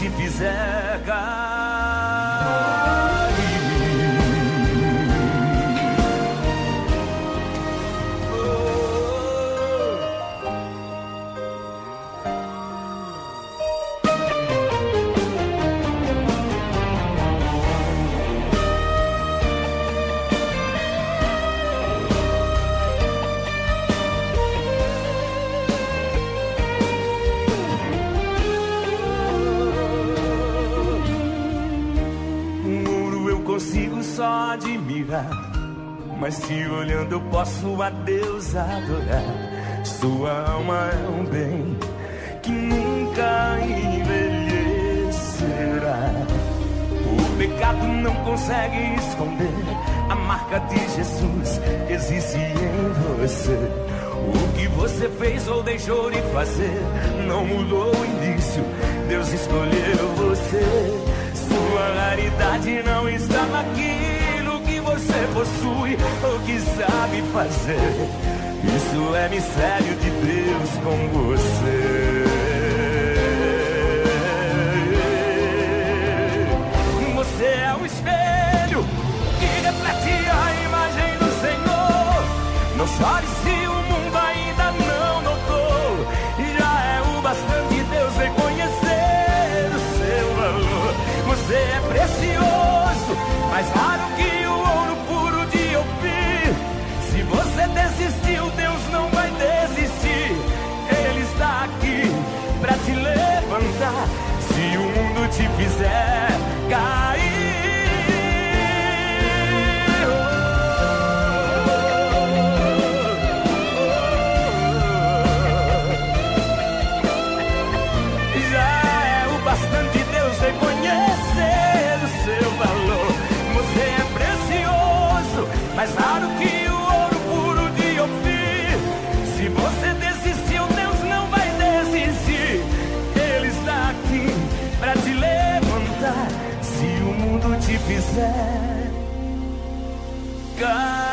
te fizer cair. Consigo só admirar, mas se olhando eu posso a Deus adorar. Sua alma é um bem que nunca envelhecerá. O pecado não consegue esconder a marca de Jesus que existe em você. O que você fez ou deixou de fazer não mudou o início, Deus escolheu você. Sua raridade não está naquilo que você possui ou que sabe fazer. Isso é mistério de Deus com você. Você é o espelho que reflete a imagem do Senhor. Não chore se o mundo ainda não notou. Já é o bastante Deus reconhecer o seu valor. Você é precioso, mais raro que o ouro puro de Ofir. Se você desistiu, Deus não vai desistir. Ele está aqui pra te levantar. Se o mundo te fizer cair, já é o bastante Deus reconhecer o seu valor. Você é precioso, mais raro que o ouro puro de Ofir. Se você desistiu, Deus não vai desistir. Ele está aqui pra te levantar. Se o mundo te fizer cair.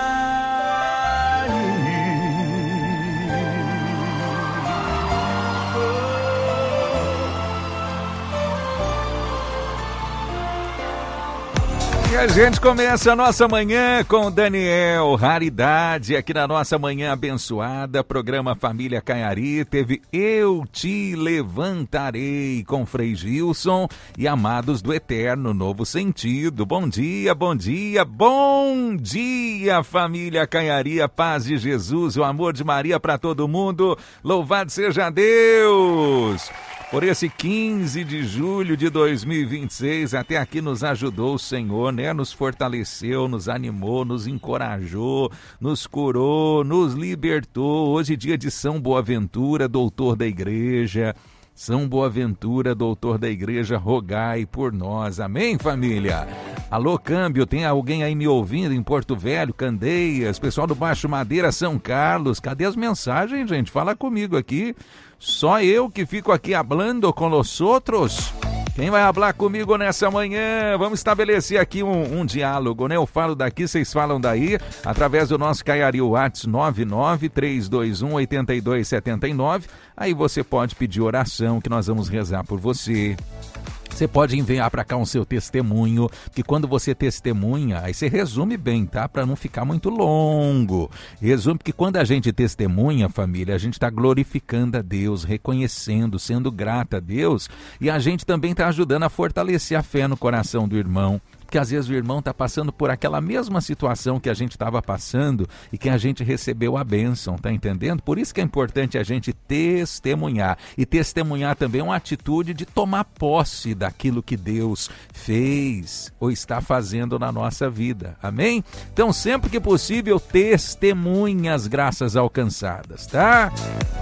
E a gente começa a nossa manhã com Daniel, raridade, aqui na nossa manhã abençoada, programa Família Caiari, teve Eu Te Levantarei, com Frei Gilson e Amados do Eterno, Novo Sentido. Bom dia, bom dia, bom dia, Família Caiari, a paz de Jesus, o amor de Maria para todo mundo, louvado seja Deus! Por esse 15 de julho de 2026, até aqui nos ajudou o Senhor, né? Nos fortaleceu, nos animou, nos encorajou, nos curou, nos libertou. Hoje dia de São Boaventura, doutor da igreja. São Boaventura, doutor da igreja, rogai por nós. Amém, família? Alô, Câmbio, tem alguém aí me ouvindo em Porto Velho, Candeias, pessoal do Baixo Madeira, São Carlos? Cadê as mensagens, gente? Fala comigo aqui. Só eu que fico aqui hablando com os outros. Quem vai falar comigo nessa manhã? Vamos estabelecer aqui um diálogo, né? Eu falo daqui, vocês falam daí, através do nosso Caiari WhatsApp 993218279. Aí você pode pedir oração, que nós vamos rezar por você. Você pode enviar para cá o seu testemunho, que quando você testemunha, aí você resume bem, tá? Para não ficar muito longo. Resume, porque quando a gente testemunha, família, a gente está glorificando a Deus, reconhecendo, sendo grata a Deus, e a gente também está ajudando a fortalecer a fé no coração do irmão. Porque às vezes o irmão está passando por aquela mesma situação que a gente estava passando e que a gente recebeu a bênção, tá entendendo? Por isso que é importante a gente testemunhar. E testemunhar também é uma atitude de tomar posse daquilo que Deus fez ou está fazendo na nossa vida. Amém? Então, sempre que possível, testemunhe as graças alcançadas, tá?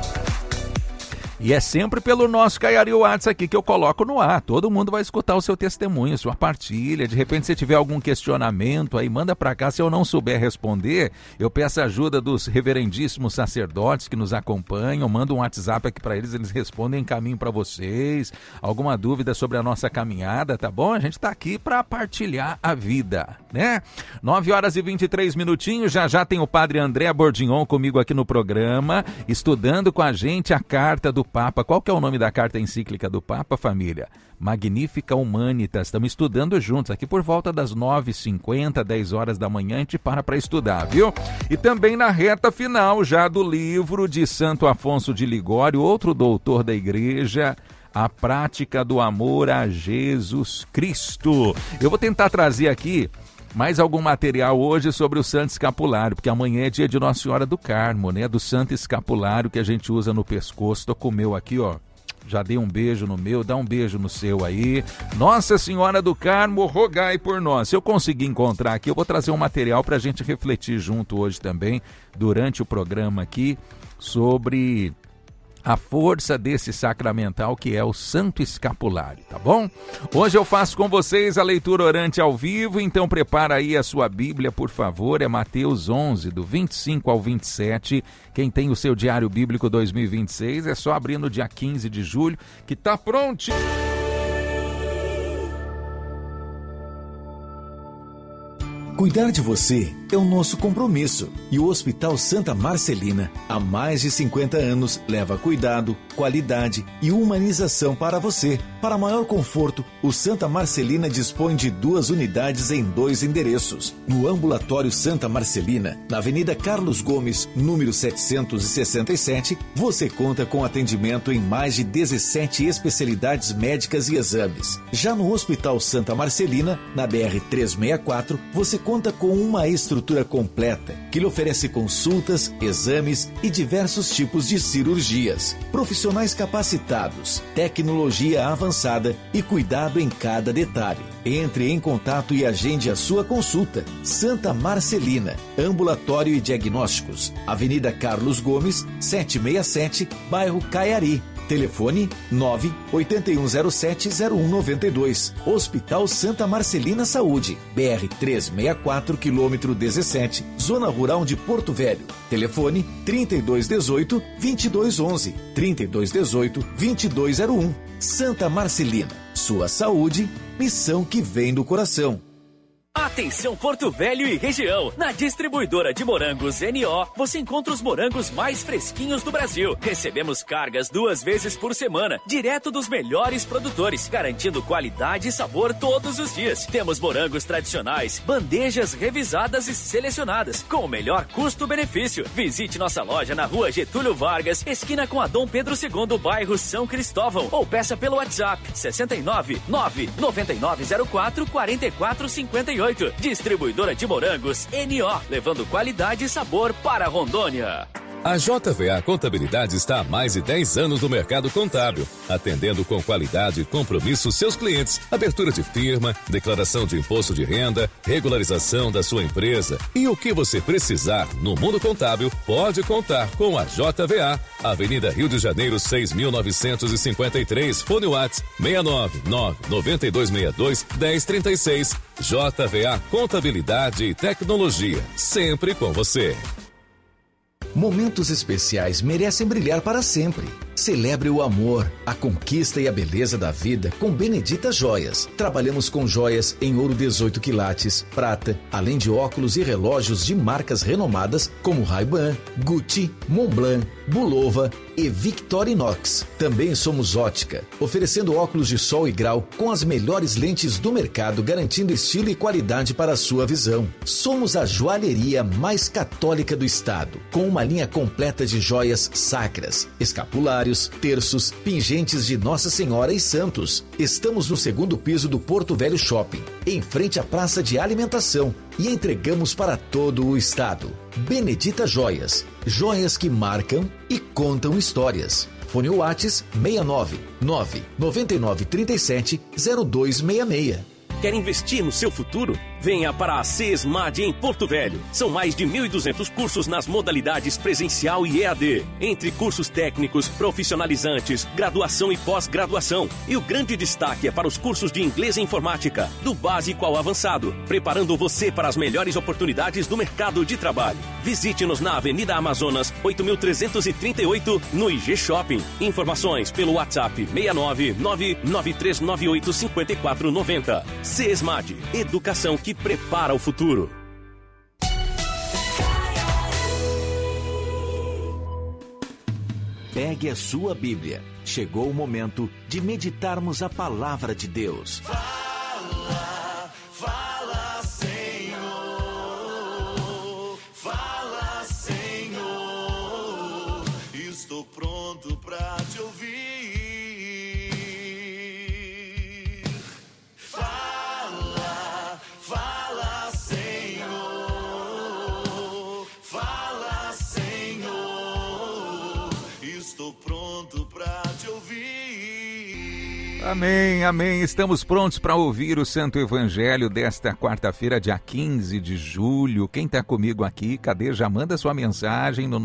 E é sempre pelo nosso Caiari WhatsApp aqui que eu coloco no ar. Todo mundo vai escutar o seu testemunho, sua partilha. De repente, se tiver algum questionamento, aí manda para cá. Se eu não souber responder, eu peço a ajuda dos reverendíssimos sacerdotes que nos acompanham. Mando um WhatsApp aqui para eles respondem em caminho para vocês. Alguma dúvida sobre a nossa caminhada, tá bom? A gente está aqui para partilhar a vida, né? 9h23 minutinhos. Já tem o padre André Bordignon comigo aqui no programa, estudando com a gente a carta do Papa. Qual que é o nome da carta encíclica do Papa, família? Magnificat Humanitas. Estamos estudando juntos aqui por volta das 9h50, 10 horas da manhã, a gente para estudar, viu? E também na reta final já do livro de Santo Afonso de Ligório, outro doutor da igreja, A Prática do Amor a Jesus Cristo. Eu vou tentar trazer aqui mais algum material hoje sobre o Santo Escapulário, porque amanhã é dia de Nossa Senhora do Carmo, né? Do Santo Escapulário que a gente usa no pescoço. Tô com o meu aqui, ó. Já dei um beijo no meu, dá um beijo no seu aí. Nossa Senhora do Carmo, rogai por nós. Se eu conseguir encontrar aqui, eu vou trazer um material para a gente refletir junto hoje também, durante o programa aqui, sobre a força desse sacramental que é o Santo Escapulário, tá bom? Hoje eu faço com vocês a leitura orante ao vivo, então prepara aí a sua Bíblia, por favor, é Mateus 11, do 25 ao 27, quem tem o seu Diário Bíblico 2026, é só abrir no dia 15 de julho, que tá prontinho. Cuidar de você é o nosso compromisso e o Hospital Santa Marcelina, há mais de 50 anos, leva cuidado, qualidade e humanização para você. Para maior conforto, o Santa Marcelina dispõe de 2 unidades em 2 endereços. No Ambulatório Santa Marcelina, na Avenida Carlos Gomes, número 767, você conta com atendimento em mais de 17 especialidades médicas e exames. Já no Hospital Santa Marcelina, na BR-364, você conta com uma estrutura completa que lhe oferece consultas, exames e diversos tipos de cirurgias. Profissionais capacitados, tecnologia avançada e cuidado em cada detalhe. Entre em contato e agende a sua consulta. Santa Marcelina, Ambulatório e Diagnósticos, Avenida Carlos Gomes, 767, bairro Caiari. Telefone 98107-0192. Hospital Santa Marcelina Saúde, BR-364, quilômetro 17, Zona Rural de Porto Velho. Telefone 3218-2211, 3218-2201. Santa Marcelina, sua saúde, missão que vem do coração. Atenção Porto Velho e região, na distribuidora de morangos NO, você encontra os morangos mais fresquinhos do Brasil. Recebemos cargas 2 vezes por semana, direto dos melhores produtores, garantindo qualidade e sabor todos os dias. Temos morangos tradicionais, bandejas revisadas e selecionadas, com o melhor custo-benefício. Visite nossa loja na rua Getúlio Vargas, esquina com a Dom Pedro II, bairro São Cristóvão, ou peça pelo WhatsApp 69 99904 4458. Distribuidora de morangos NO, levando qualidade e sabor para Rondônia. A JVA Contabilidade está há mais de 10 anos no mercado contábil, atendendo com qualidade e compromisso seus clientes. Abertura de firma, declaração de imposto de renda, regularização da sua empresa e o que você precisar no mundo contábil, pode contar com a JVA. Avenida Rio de Janeiro 6.953, fone WhatsApp 699-9262-1036. JVA Contabilidade e Tecnologia, sempre com você. Momentos especiais merecem brilhar para sempre. Celebre o amor, a conquista e a beleza da vida com Benedita Joias. Trabalhamos com joias em ouro 18 quilates, prata, além de óculos e relógios de marcas renomadas como Ray-Ban, Gucci, Montblanc, Bulova e Victorinox. Também somos ótica, oferecendo óculos de sol e grau com as melhores lentes do mercado, garantindo estilo e qualidade para a sua visão. Somos a joalheria mais católica do estado, com uma linha completa de joias sacras, escapulários, terços, pingentes de Nossa Senhora e santos. Estamos no 2º piso do Porto Velho Shopping, em frente à praça de alimentação, e entregamos para todo o estado. Benedita Joias, joias que marcam e contam histórias. Fone Whats 69 99937 0266. Quer investir no seu futuro? Venha para a CESMAD em Porto Velho. São mais de 1.200 cursos nas modalidades presencial e EAD. Entre cursos técnicos, profissionalizantes, graduação e pós-graduação. E o grande destaque é para os cursos de inglês e informática, do básico ao avançado, preparando você para as melhores oportunidades do mercado de trabalho. Visite-nos na Avenida Amazonas, 8.338, no IG Shopping. Informações pelo WhatsApp 69993985490. CESMAD, educação que prepara o futuro. Pegue a sua Bíblia. Chegou o momento de meditarmos a palavra de Deus. Fala, fala, Senhor. Fala, Senhor. Estou pronto pra te ouvir. Fala, fala, Senhor. Fala, Senhor. Estou pronto pra te ouvir. Amém, amém. Estamos prontos para ouvir o Santo Evangelho desta quarta-feira, dia 15 de julho. Quem está comigo aqui, cadê? Já manda sua mensagem no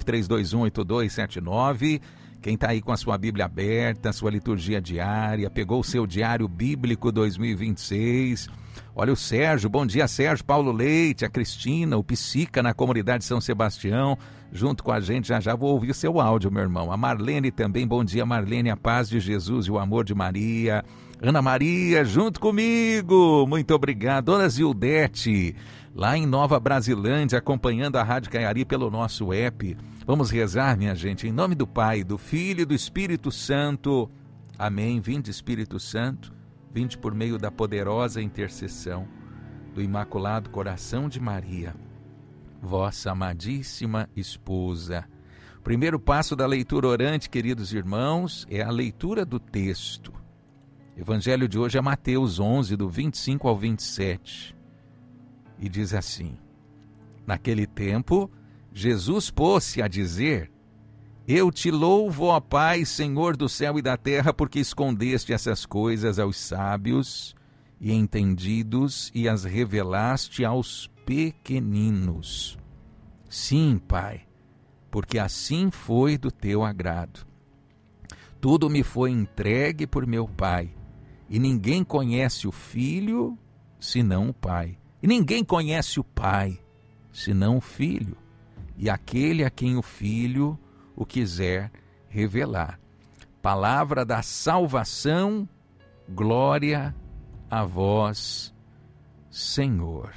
993218279. Quem está aí com a sua Bíblia aberta, sua liturgia diária, pegou o seu Diário Bíblico 2026. Olha o Sérgio, bom dia Sérgio, Paulo Leite, a Cristina, o Psica na comunidade São Sebastião, junto com a gente, já vou ouvir o seu áudio, meu irmão. A Marlene também, bom dia Marlene, a paz de Jesus e o amor de Maria. Ana Maria, junto comigo, muito obrigado. Dona Zildete, lá em Nova Brasilândia, acompanhando a Rádio Caiari pelo nosso app. Vamos rezar, minha gente, em nome do Pai, do Filho e do Espírito Santo. Amém. Vinde, Espírito Santo, vinde por meio da poderosa intercessão do Imaculado Coração de Maria, vossa amadíssima esposa. O primeiro passo da leitura orante, queridos irmãos, é a leitura do texto. O Evangelho de hoje é Mateus 11, do 25 ao 27. E diz assim: naquele tempo, Jesus pôs-se a dizer: eu te louvo, ó Pai, Senhor do céu e da terra, porque escondeste essas coisas aos sábios e entendidos e as revelaste aos pequeninos. Sim, Pai, porque assim foi do teu agrado. Tudo me foi entregue por meu Pai, e ninguém conhece o Filho senão o Pai. E ninguém conhece o Pai senão o Filho, e aquele a quem o Filho o quiser revelar. Palavra da salvação, glória a vós, Senhor.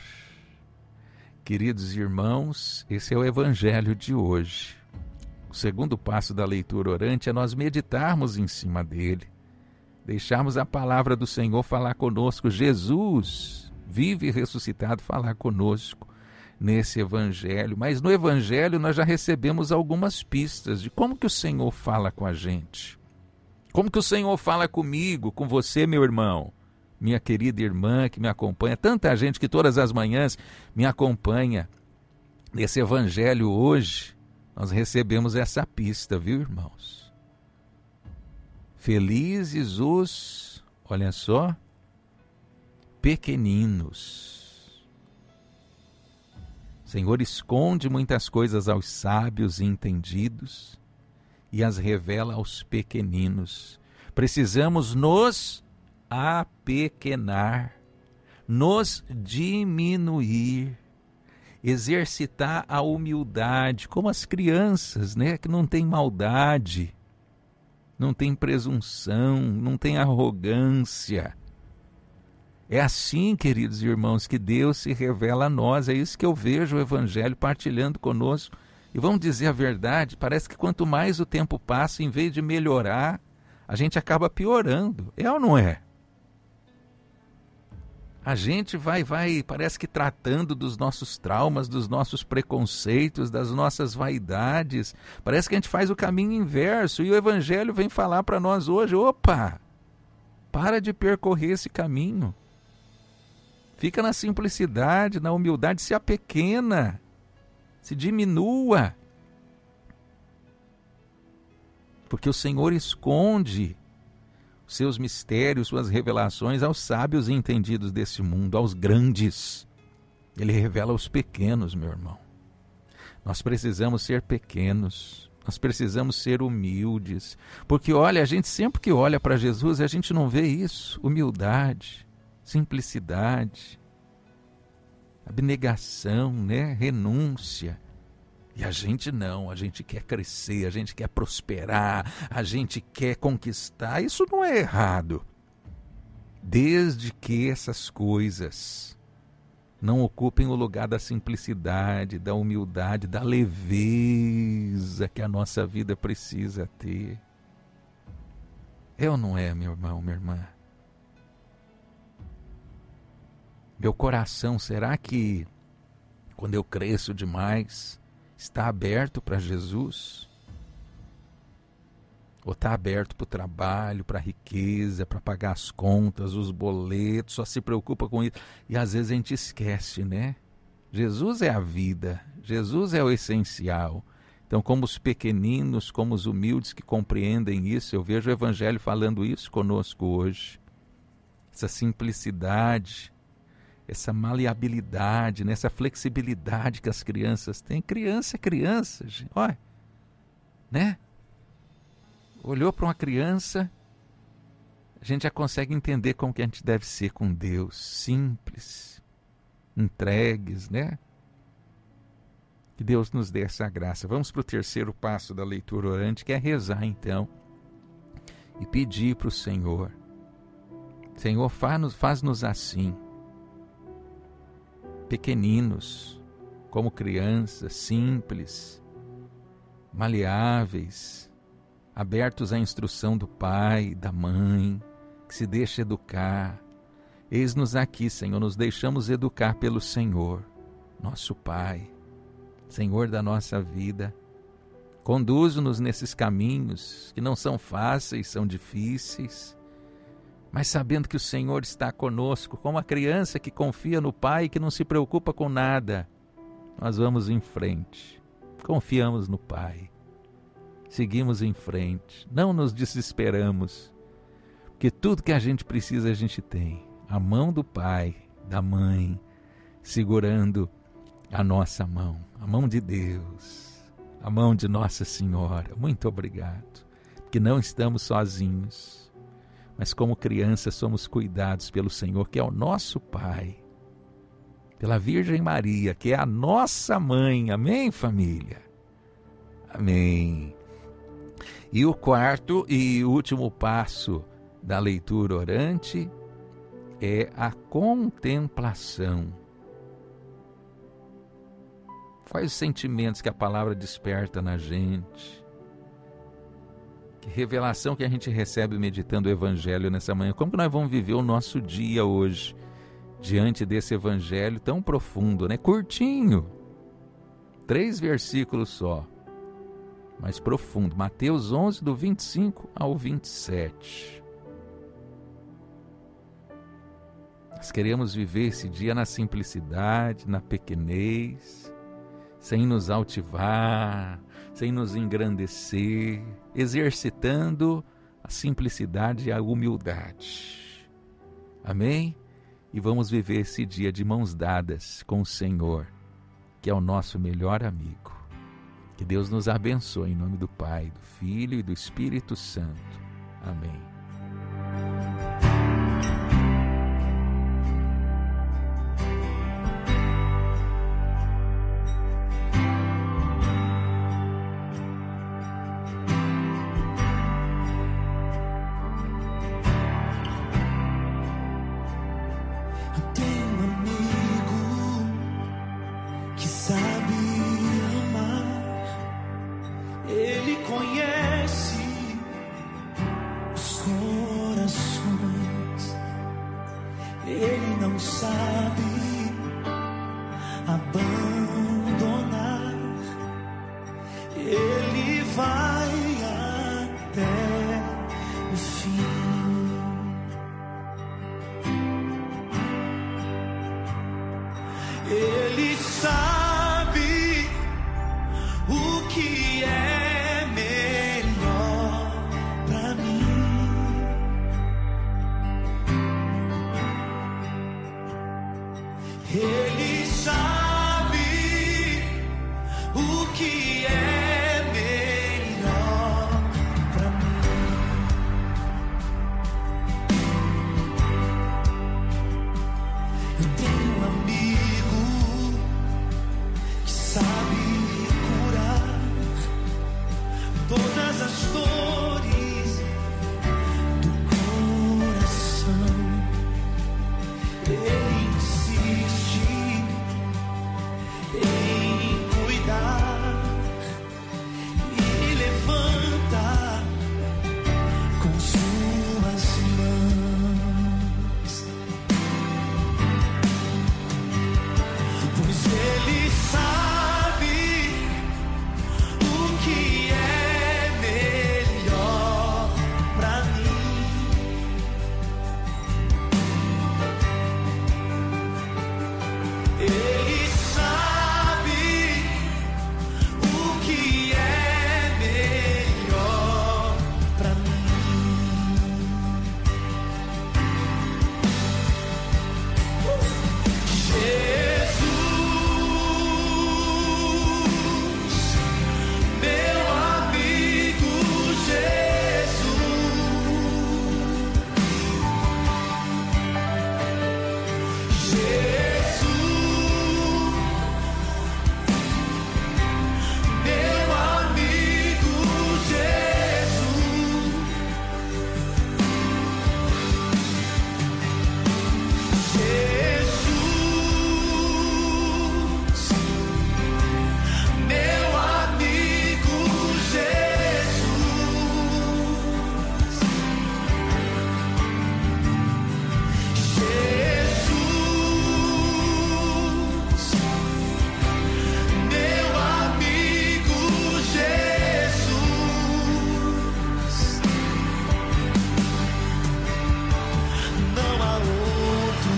Queridos irmãos, esse é o Evangelho de hoje. O segundo passo da leitura orante é nós meditarmos em cima dele, deixarmos a palavra do Senhor falar conosco. Jesus, vive e ressuscitado, falar conosco nesse Evangelho. Mas no Evangelho nós já recebemos algumas pistas de como que o Senhor fala com a gente. Como que o Senhor fala comigo, com você, meu irmão, minha querida irmã que me acompanha, tanta gente que todas as manhãs me acompanha nesse Evangelho hoje. Nós recebemos essa pista, viu, irmãos? Felizes os, olha só, pequeninos. O Senhor esconde muitas coisas aos sábios e entendidos e as revela aos pequeninos. Precisamos nos apequenar, nos diminuir, exercitar a humildade, como as crianças, né, que não tem maldade, não tem presunção, não tem arrogância. É assim, queridos irmãos, que Deus se revela a nós. É isso que eu vejo o Evangelho partilhando conosco. E vamos dizer a verdade, parece que quanto mais o tempo passa, em vez de melhorar, a gente acaba piorando. É ou não é? A gente vai, parece que tratando dos nossos traumas, dos nossos preconceitos, das nossas vaidades. Parece que a gente faz o caminho inverso. E o Evangelho vem falar para nós hoje: opa, para de percorrer esse caminho. Fica na simplicidade, na humildade, se apequena, se diminua. Porque o Senhor esconde os seus mistérios, suas revelações aos sábios e entendidos desse mundo, aos grandes. Ele revela aos pequenos, meu irmão. Nós precisamos ser pequenos, nós precisamos ser humildes. Porque olha, a gente sempre que olha para Jesus, a gente não vê isso, humildade, simplicidade, abnegação, né? Renúncia. E a gente não, a gente quer crescer, a gente quer prosperar, a gente quer conquistar. Isso não é errado, desde que essas coisas não ocupem o lugar da simplicidade, da humildade, da leveza que a nossa vida precisa ter. É ou não é, meu irmão, minha irmã? Meu coração, será que quando eu cresço demais, está aberto para Jesus? Ou está aberto para o trabalho, para a riqueza, para pagar as contas, os boletos, só se preocupa com isso? E às vezes a gente esquece, né? Jesus é a vida, Jesus é o essencial. Então, como os pequeninos, como os humildes que compreendem isso, eu vejo o Evangelho falando isso conosco hoje. Essa simplicidade, essa maleabilidade, essa flexibilidade que as crianças têm. Criança é criança, gente. Olha, né? Olhou para uma criança, a gente já consegue entender como que a gente deve ser com Deus. Simples, entregues, né? Que Deus nos dê essa graça. Vamos para o terceiro passo da leitura orante, que é rezar então e pedir para o Senhor. Senhor, faz-nos assim, pequeninos, como crianças, simples, maleáveis, abertos à instrução do pai, da mãe, que se deixa educar. Eis-nos aqui, Senhor, nos deixamos educar pelo Senhor, nosso Pai, Senhor da nossa vida. Conduze-nos nesses caminhos que não são fáceis, são difíceis, mas sabendo que o Senhor está conosco, como a criança que confia no Pai e que não se preocupa com nada, nós vamos em frente, confiamos no Pai, seguimos em frente, não nos desesperamos, porque tudo que a gente precisa a gente tem, a mão do Pai, da mãe, segurando a nossa mão, a mão de Deus, a mão de Nossa Senhora. Muito obrigado, porque não estamos sozinhos, mas como crianças somos cuidados pelo Senhor, que é o nosso Pai, pela Virgem Maria, que é a nossa mãe. Amém, família? Amém. E o quarto e último passo da leitura orante é a contemplação. Quais os sentimentos que a palavra desperta na gente? Que revelação que a gente recebe meditando o Evangelho nessa manhã? Como que nós vamos viver o nosso dia hoje diante desse Evangelho tão profundo, né? Curtinho, 3 versículos só, mas profundo. Mateus 11, do 25 ao 27. Nós queremos viver esse dia na simplicidade, na pequenez, sem nos altivar, sem nos engrandecer, exercitando a simplicidade e a humildade. Amém? E vamos viver esse dia de mãos dadas com o Senhor, que é o nosso melhor amigo. Que Deus nos abençoe em nome do Pai, do Filho e do Espírito Santo. Amém. Ele sabe o que é melhor pra mim. Ele sabe o que é melhor pra mim. Eu tenho um amigo pois Ele sabe o que é melhor pra mim. Ele sabe o que é melhor pra mim. Jesus, meu amigo Jesus, Jesus, meu amigo Jesus, Jesus, meu amigo Jesus, meu amigo Jesus, não há outro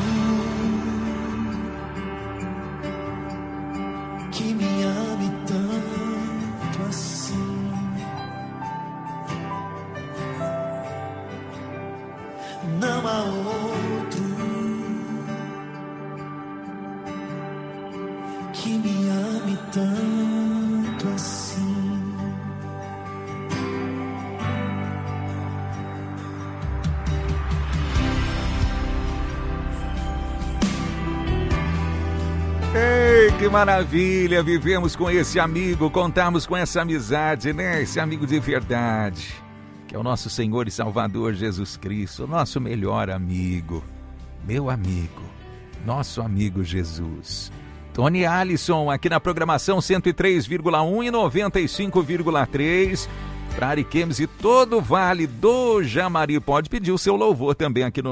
que me ame tanto assim. Não há outro que me ame tanto assim. Ei, que maravilha! Vivemos com esse amigo, contamos com essa amizade, né? Esse amigo de verdade, que é o nosso Senhor e Salvador Jesus Cristo, o nosso melhor amigo, meu amigo, nosso amigo Jesus. Tony Alisson, aqui na programação 103,1 e 95,3. Para Ariquemes e todo o Vale do Jamari. Pode pedir o seu louvor também aqui no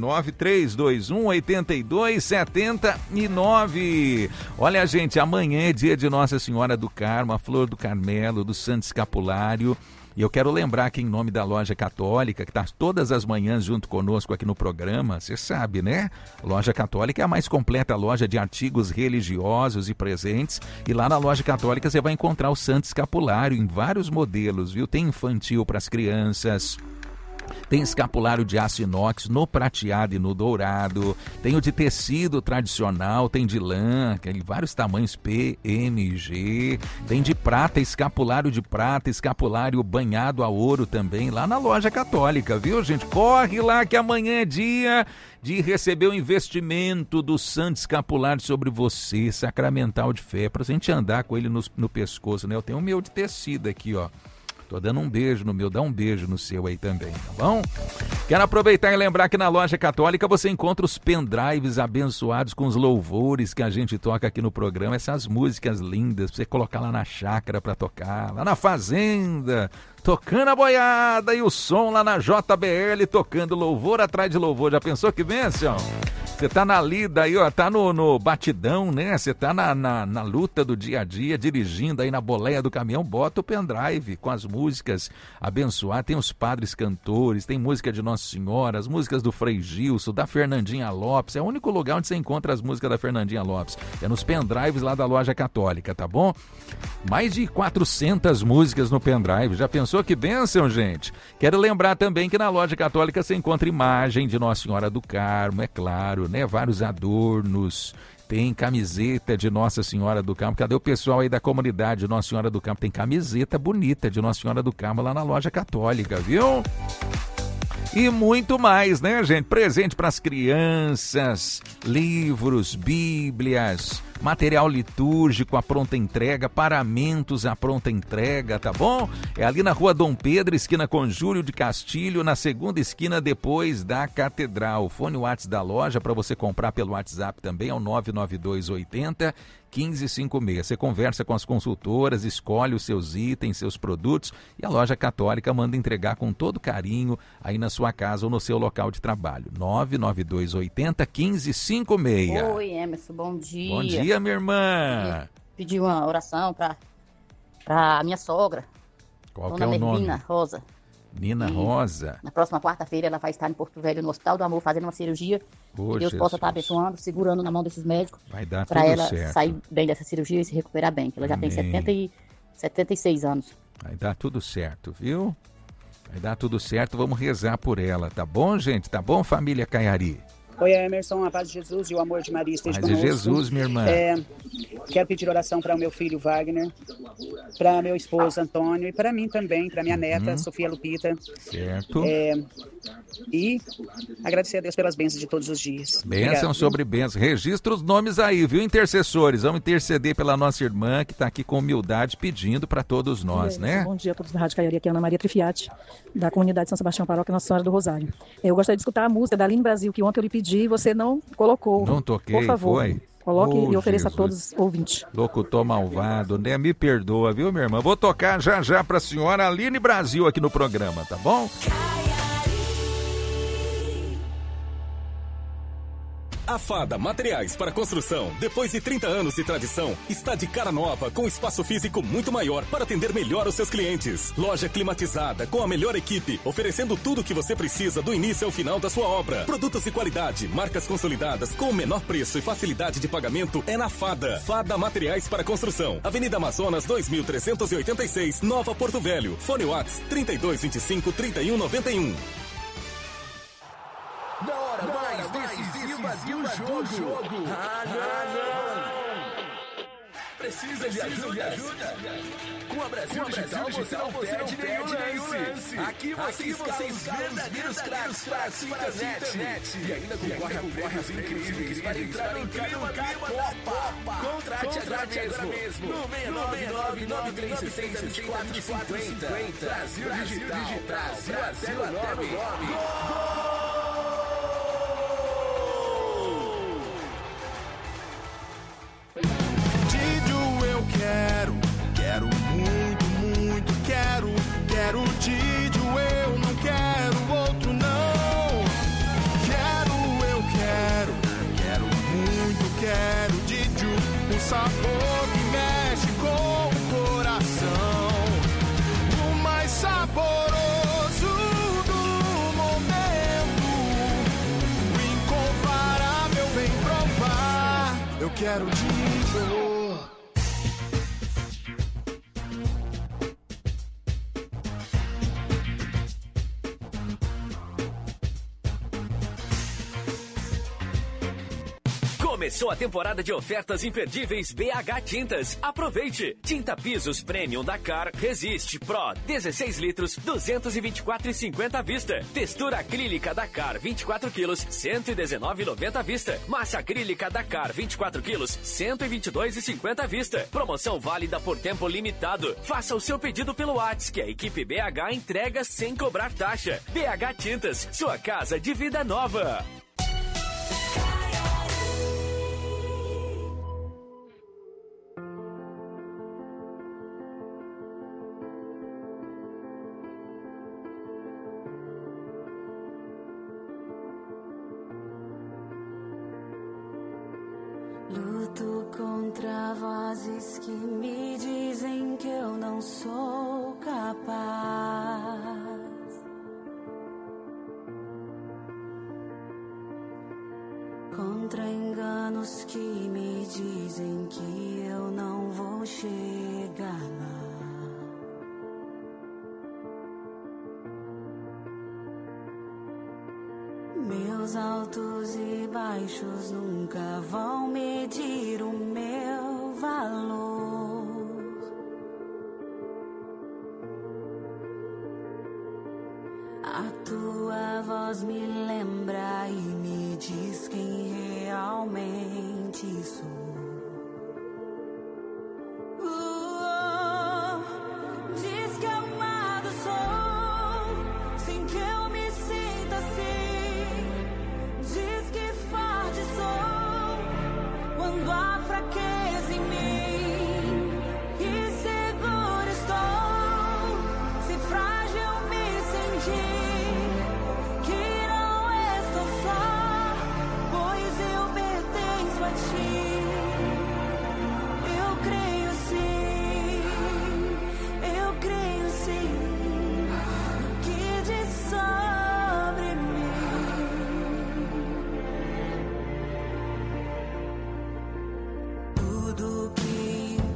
993218279. Olha, gente, amanhã é dia de Nossa Senhora do Carmo, a Flor do Carmelo, do Santo Escapulário. E eu quero lembrar que em nome da Loja Católica, que está todas as manhãs junto conosco aqui no programa, você sabe, né? Loja Católica é a mais completa loja de artigos religiosos e presentes. E lá na Loja Católica você vai encontrar o Santo Escapulário em vários modelos, viu? Tem infantil para as crianças. Tem escapulário de aço inox no prateado e no dourado. Tem o de tecido tradicional, tem de lã, vários tamanhos P, M, G. Tem de prata, escapulário de prata, escapulário banhado a ouro também, lá na Loja Católica, viu, gente? Corre lá que amanhã é dia de receber o investimento do Santo Escapulário sobre você, sacramental de fé, pra gente andar com ele no pescoço, né? Eu tenho o meu de tecido aqui, ó. Tô dando um beijo no meu, dá um beijo no seu aí também, tá bom? Quero aproveitar e lembrar que na Loja Católica você encontra os pendrives abençoados com os louvores que a gente toca aqui no programa, essas músicas lindas, pra você colocar lá na chácara pra tocar, lá na fazenda, tocando a boiada e o som lá na JBL, tocando louvor atrás de louvor. Já pensou que bênção? Você tá na lida aí, ó, tá no batidão, né? Você tá na luta do dia a dia, dirigindo aí na boleia do caminhão, bota o pendrive com as músicas abençoadas. Tem os padres cantores, tem música de Nossa Senhora, as músicas do Frei Gilson, da Fernandinha Lopes. É o único lugar onde você encontra as músicas da Fernandinha Lopes. É nos pendrives lá da Loja Católica, tá bom? Mais de 400 músicas no pendrive. Já pensou que bênção, gente? Quero lembrar também que na Loja Católica você encontra imagem de Nossa Senhora do Carmo, é claro, né? Vários adornos, tem camiseta de Nossa Senhora do Carmo. Cadê o pessoal aí da comunidade de Nossa Senhora do Carmo? Tem camiseta bonita de Nossa Senhora do Carmo lá na Loja Católica, viu? E muito mais, né, gente? Presente para as crianças, livros, bíblias, material litúrgico à pronta entrega, paramentos à pronta entrega, tá bom? É ali na Rua Dom Pedro, esquina com Júlio de Castilho, na segunda esquina depois da Catedral. Fone WhatsApp da loja para você comprar pelo WhatsApp também, é o 99280 1556. Você conversa com as consultoras, escolhe os seus itens, seus produtos e a Loja Católica manda entregar com todo carinho aí na sua casa ou no seu local de trabalho. 99280 1556. Oi, Emerson, bom dia. Bom dia, dia, minha irmã. Pedi uma oração pra minha sogra. Qual que é o nome? Nina Rosa. Nina Rosa. Na próxima quarta-feira ela vai estar em Porto Velho, no Hospital do Amor, fazendo uma cirurgia. Que Deus possa estar abençoando, segurando na mão desses médicos. Vai dar pra tudo ela certo. sair bem dessa cirurgia e se recuperar bem. Que ela já tem 76 anos. Vai dar tudo certo, viu? Vai dar tudo certo, vamos rezar por ela, tá bom, gente? Tá bom, família Caiari? Oi, Emerson, a paz de Jesus e o amor de Maria esteja conosco. Paz de Jesus, minha irmã. Quero pedir oração para o meu filho Wagner, para meu esposo Antônio e para mim também, para minha neta Sofia Lupita. Certo. E agradecer a Deus pelas bênçãos de todos os dias. Bênção sobre bênção. Registra os nomes aí, viu, intercessores? Vamos interceder pela nossa irmã que está aqui com humildade pedindo para todos nós, né? Bom dia a todos da Rádio Caiari, aqui é Ana Maria Trifiati, da comunidade São Sebastião Paróquia Nossa Senhora do Rosário. Eu gostaria de escutar a música da Aline Brasil, que ontem eu lhe pedi e você não colocou. Não toquei, por favor. foi? Coloque e ofereça a todos os ouvintes. Locutor malvado, né? Me perdoa, viu, minha irmã? Vou tocar já para a senhora Aline Brasil aqui no programa, tá bom? A Fada Materiais para Construção, depois de 30 anos de tradição, está de cara nova com espaço físico muito maior para atender melhor os seus clientes. Loja climatizada com a melhor equipe, oferecendo tudo o que você precisa do início ao final da sua obra. Produtos de qualidade, marcas consolidadas com o menor preço e facilidade de pagamento é na Fada. Fada Materiais para Construção, Avenida Amazonas 2386, Nova Porto Velho. Fone WhatsApp 3225-3191. Na hora mais decisiva do jogo. Não! Precisa de ajuda? Com a Brasil Digital você não perde nenhum lance. Aqui você escala os verdadeiros craques para a internet. E ainda concorre a prêmios incríveis para entrar no clima da Copa. Contrate agora mesmo. No 699-9366-2450. Brasil Digital. Brasil até o nome. Quero muito, quero o Didio, eu não quero outro não. Quero muito, quero Didio, um sabor que mexe com o coração, o mais saboroso do momento, o incomparável, vem provar, eu quero Didio. Começou a temporada de ofertas imperdíveis BH Tintas. Aproveite! Tinta Pisos Premium da Car Resiste Pro 16 litros, 224,50 à vista. Textura acrílica da Car 24 quilos, 119,90 à vista. Massa acrílica da Car 24 quilos, 122,50 à vista. Promoção válida por tempo limitado. Faça o seu pedido pelo WhatsApp, que a equipe BH entrega sem cobrar taxa. BH Tintas, sua casa de vida nova. Luto contra vozes que me dizem que eu não sou capaz. Contra enganos que me dizem que eu não vou chegar lá. Meus altos e baixos nunca vão medir o meu valor. A tua voz me lembra e me diz quem realmente sou. Diz que amado sou, sem que eu me sinta assim. Diz que forte sou quando há fraqueza em mim. E seguro estou, se frágil me sentir, que não estou só, pois eu pertenço a ti.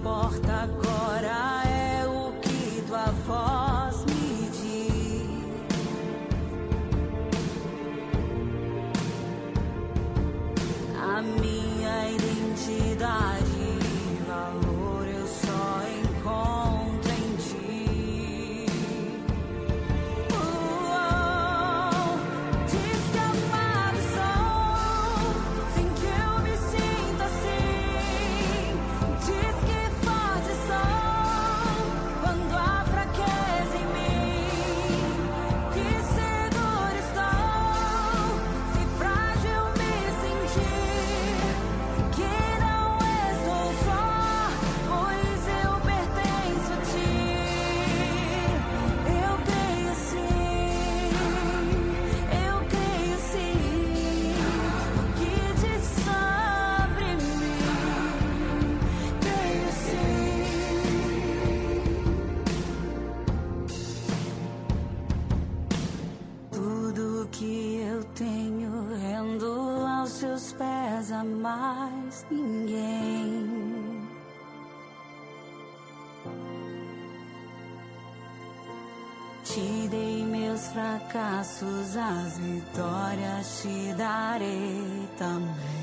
importa agora é o que tua voz me diz. A minha identidade e valor eu só encontro em ti. Diz que amado sou, sem que eu me sinta assim. Diz que forte sou, quando há fraqueza em mim. Que seguro estou, se frágil me sentir. Que não estou só, pois eu pertenço a ti. Eu creio sim, eu creio sim. O que diz sobre mim, creio sim. Tudo que eu tenho rendo aos seus pés, a mais ninguém. Te dei meus fracassos, as vitórias te darei também.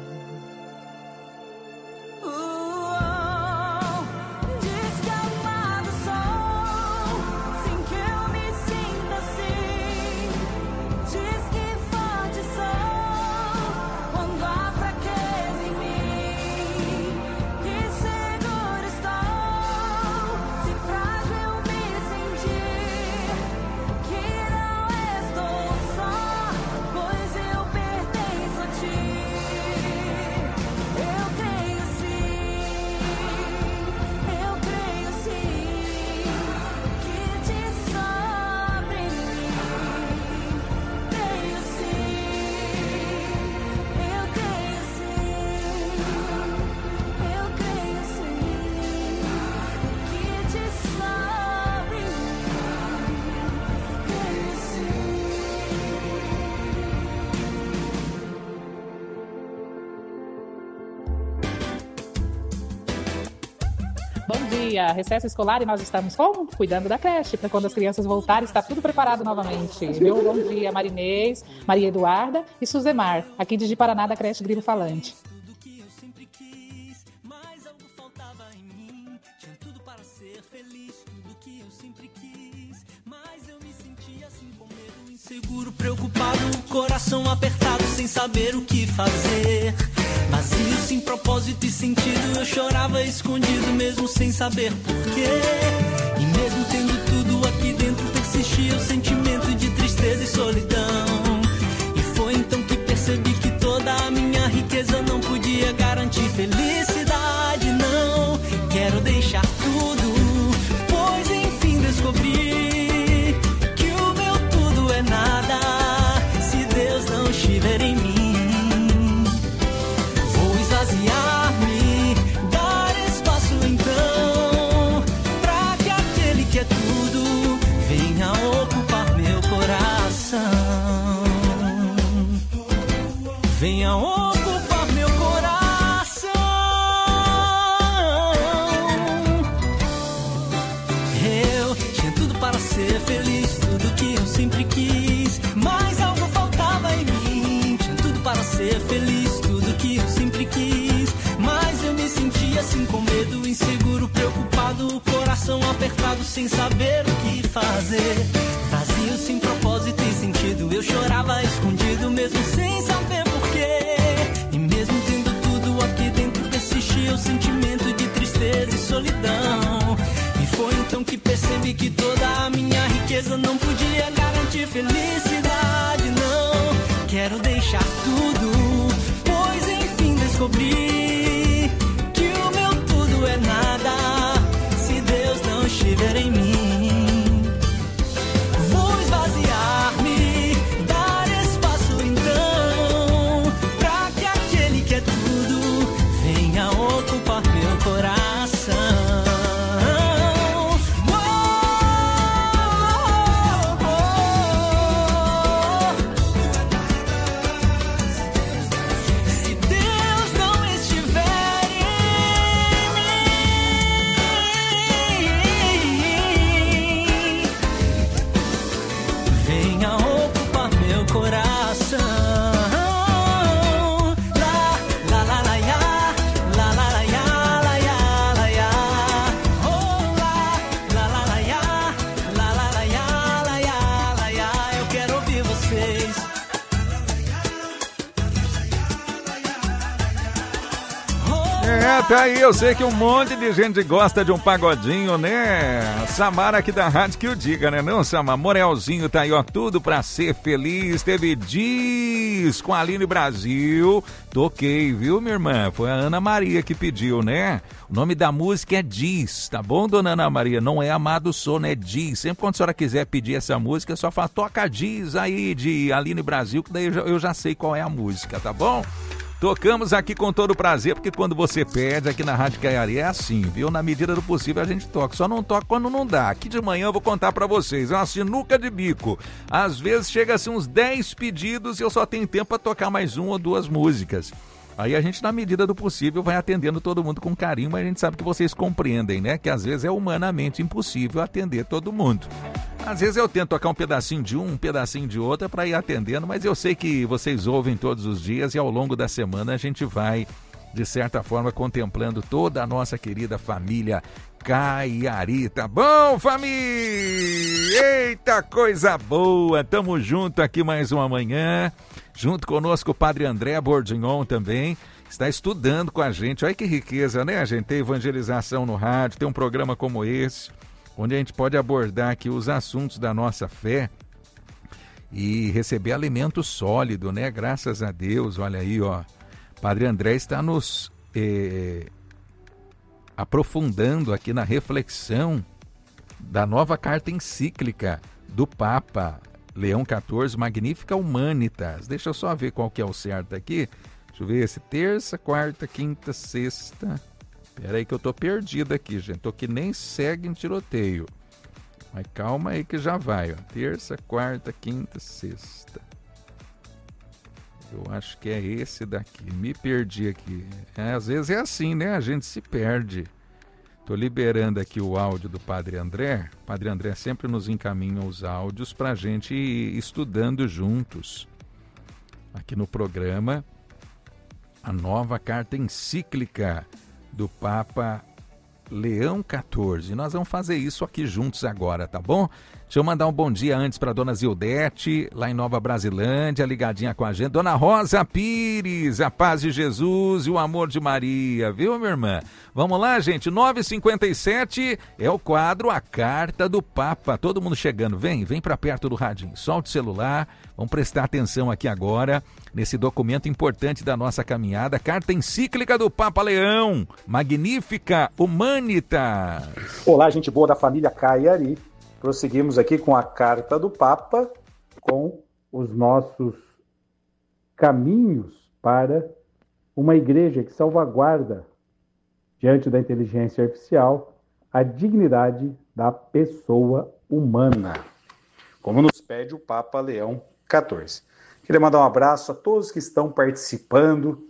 Diz que amado sou, sem que eu me sinta assim. Diz que forte sou, quando há fraqueza em mim. Que seguro estou, se frágil me sentir. Que não estou só, pois eu pertenço a ti. Eu creio sim, eu creio sim. Que diz sobre mim, creio sim. Eu creio sim, eu creio sim. Que diz sobre mim, creio sim. Bom dia, recesso escolar e nós estamos como? Cuidando da creche, para quando as crianças voltarem, está tudo preparado novamente. Meu bom dia, Marinês, Maria Eduarda e Suzemar, aqui de Paraná, da creche Grilo Falante. Tudo que eu sempre quis, mas algo faltava em mim. Tinha tudo para ser feliz, tudo que eu sempre quis, mas eu me sentia assim com medo, inseguro, preocupado, coração apertado, sem saber o que fazer. Vazio, sem propósito e sentido, eu chorava escondido, mesmo sem saber porquê. E mesmo tendo tudo aqui dentro, persistia o sentimento de tristeza e solidão. E foi então que percebi que toda a minha riqueza não podia garantir felicidade, não. Quero deixar tudo, pois enfim descobri que o meu tudo é nada se Deus não estiver em mim. Vou esvaziar-me, dar espaço então pra que aquele que é tudo venha ocupar meu coração. Venha ocupar meu coração. Eu tinha tudo para ser feliz, tudo que eu sempre quis, mas algo faltava em mim. Tinha tudo para ser feliz, tudo que eu sempre quis, mas eu me sentia assim com medo, inseguro, preocupado, coração apertado, sem saber o que fazer. Vazio, sem propósito e sentido, eu chorava escondido, mesmo sem saber porquê. E mesmo tendo tudo aqui dentro, persistia o sentimento de tristeza e solidão. E foi então que percebi que toda a minha riqueza não podia garantir felicidade, não. Quero deixar tudo, pois enfim descobri que o meu tudo é nada se Deus não estiver em mim. Vou esvaziar-me, dar espaço então pra que aquele que é tudo venha ocupar meu coração. Se Deus não estiver em mim, Tá aí, eu sei que um monte de gente gosta de um pagodinho, né? Samara aqui da rádio que o diga, né? Não, Samara? Morelzinho tá aí, ó, tudo pra ser feliz. Teve Diz com a Aline Brasil. Toquei, viu, minha irmã? Foi a Ana Maria que pediu, né? O nome da música é Diz, tá bom, dona Ana Maria? Não é Amado Sono, é Diz. Sempre quando a senhora quiser pedir essa música, só fala, toca Diz aí de Aline Brasil, que daí eu já sei qual é a música, tá bom? Tocamos aqui com todo prazer, porque quando você pede aqui na Rádio Caiari é assim, viu? Na medida do possível a gente toca, só não toca quando não dá. Aqui de manhã eu vou contar pra vocês, é uma sinuca de bico. Às vezes chega assim uns 10 pedidos e eu só tenho tempo pra tocar mais 1 ou 2 músicas. Aí a gente, na medida do possível, vai atendendo todo mundo com carinho, mas a gente sabe que vocês compreendem, né? Que às vezes é humanamente impossível atender todo mundo. Às vezes eu tento tocar um pedacinho de um pedacinho de outro para ir atendendo, mas eu sei que vocês ouvem todos os dias e ao longo da semana a gente vai, de certa forma, contemplando toda a nossa querida família Caiari. Tá bom, família? Eita, coisa boa! Tamo junto aqui mais uma manhã. Junto conosco o Padre André Bordignon também, está estudando com a gente. Olha que riqueza, né, gente? Tem evangelização no rádio, tem um programa como esse, onde a gente pode abordar aqui os assuntos da nossa fé e receber alimento sólido, né? Graças a Deus, olha aí, ó. Padre André está nos aprofundando aqui na reflexão da nova carta encíclica do Papa Leão XIV, Magnificat Humanitas. Deixa eu só ver qual que é o certo aqui. Deixa eu ver esse terça, quarta, quinta, sexta. Pera aí que eu tô perdido aqui, gente. Tô que nem segue em tiroteio. Mas calma aí que já vai, ó. Terça, quarta, quinta, sexta. Eu acho que é esse daqui. Me perdi aqui. Às vezes é assim, né? A gente se perde. Tô liberando aqui o áudio do Padre André. O Padre André sempre nos encaminha os áudios para a gente ir estudando juntos. Aqui no programa, a nova carta encíclica do Papa Leão XIV. Nós vamos fazer isso aqui juntos agora, tá bom? Deixa eu mandar um bom dia antes para dona Zildete, lá em Nova Brasilândia, ligadinha com a gente. Dona Rosa Pires, a paz de Jesus e o amor de Maria, viu, minha irmã? Vamos lá, gente, 9h57 é o quadro A Carta do Papa. Todo mundo chegando, vem para perto do radinho, solta o celular, vamos prestar atenção aqui agora nesse documento importante da nossa caminhada, Carta Encíclica do Papa Leão, Magnificat Humanitas. Olá, gente boa da família Caiari. Prosseguimos aqui com a Carta do Papa, com os nossos caminhos para uma igreja que salvaguarda, diante da inteligência artificial, a dignidade da pessoa humana, como nos pede o Papa Leão XIV. Queria mandar um abraço a todos que estão participando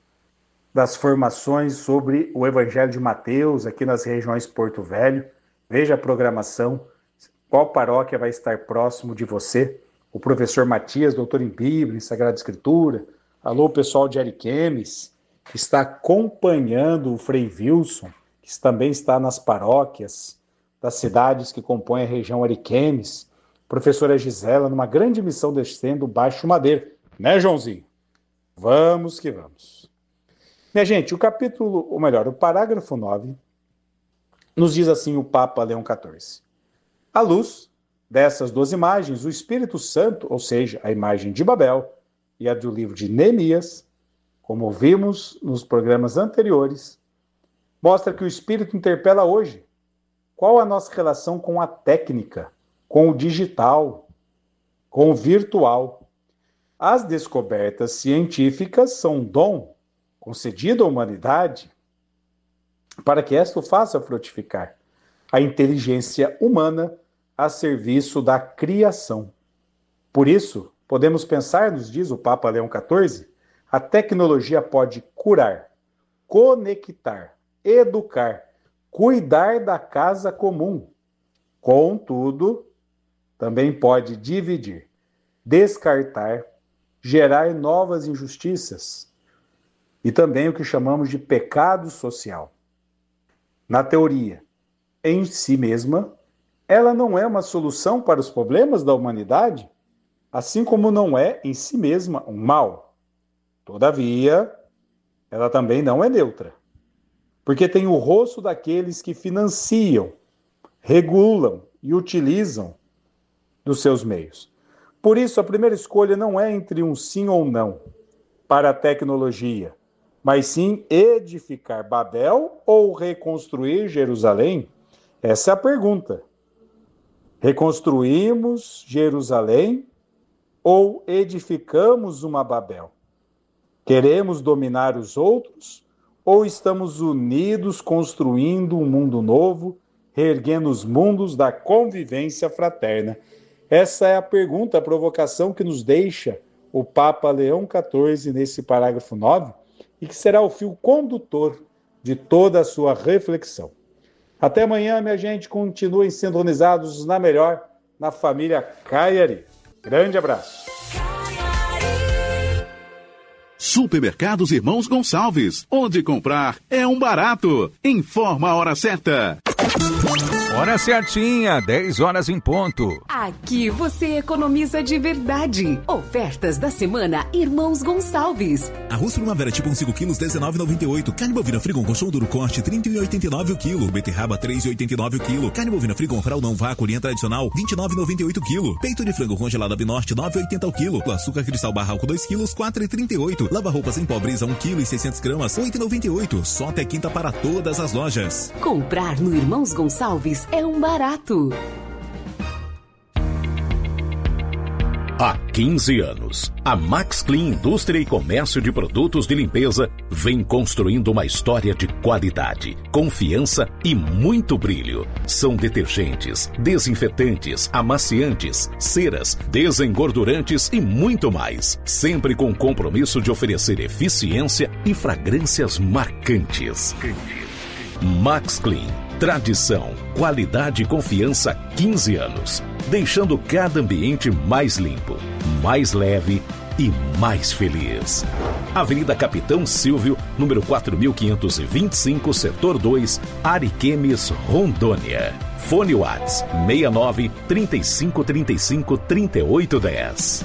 das formações sobre o Evangelho de Mateus, aqui nas regiões Porto Velho. Veja a programação. Qual paróquia vai estar próximo de você? O professor Matias, doutor em Bíblia, em Sagrada Escritura. Alô, pessoal de Ariquemes, que está acompanhando o Frei Wilson, que também está nas paróquias das cidades que compõem a região Ariquemes. Professora Gisela, numa grande missão descendo o Baixo Madeira. Né, Joãozinho? Vamos que vamos. Minha gente, o parágrafo 9, nos diz assim o Papa Leão XIV. À luz dessas 2 imagens, o Espírito Santo, ou seja, a imagem de Babel e a do livro de Neemias, como vimos nos programas anteriores, mostra que o Espírito interpela hoje qual a nossa relação com a técnica, com o digital, com o virtual. As descobertas científicas são um dom concedido à humanidade para que esta o faça frutificar. A inteligência humana a serviço da criação. Por isso, podemos pensar, nos diz o Papa Leão XIV, a tecnologia pode curar, conectar, educar, cuidar da casa comum. Contudo, também pode dividir, descartar, gerar novas injustiças e também o que chamamos de pecado social. Na teoria, em si mesma, ela não é uma solução para os problemas da humanidade, assim como não é em si mesma um mal. Todavia, ela também não é neutra. porque tem o rosto daqueles que financiam, regulam e utilizam dos seus meios. Por isso, a primeira escolha não é entre um sim ou não para a tecnologia, mas sim edificar Babel ou reconstruir Jerusalém? Essa é a pergunta. Reconstruímos Jerusalém ou edificamos uma Babel? Queremos dominar os outros ou estamos unidos construindo um mundo novo, reerguendo os mundos da convivência fraterna? Essa é a pergunta, a provocação que nos deixa o Papa Leão XIV nesse parágrafo 9 e que será o fio condutor de toda a sua reflexão. Até amanhã, minha gente. Continuem sintonizados na melhor, na família Caiari. Grande abraço. Supermercados Irmãos Gonçalves. Onde comprar é um barato. Informa a hora certa. Hora certinha, 10 horas em ponto. Aqui você economiza de verdade. Ofertas da semana Irmãos Gonçalves. Arroz Primavera tipo 5 quilos, R$19,98. Carne bovina Frigon colchão duro corte, R$31,89 o quilo. Beterraba, R$3,89 o quilo. Carne bovina Frigon fraldão vácuo linha tradicional, R$29,98 o quilo. Peito de frango congelado Avinorte, R$9,80 o quilo. Açúcar cristal barralco 2 quilos, R$4,38. Lava roupas em pó Brisa 1 quilo e 600 gramas, R$8,98. Só até quinta para todas as lojas. Comprar no Irmãos Gonçalves é um barato. Há 15 anos, a Max Clean Indústria e Comércio de Produtos de Limpeza vem construindo uma história de qualidade, confiança e muito brilho. São detergentes, desinfetantes, amaciantes, ceras, desengordurantes e muito mais. Sempre com o compromisso de oferecer eficiência e fragrâncias marcantes. Max Clean. Tradição, qualidade e confiança há 15 anos, deixando cada ambiente mais limpo, mais leve e mais feliz. Avenida Capitão Silvio, número 4525, setor 2, Ariquemes, Rondônia. Fone WhatsApp 69 35 35 3810.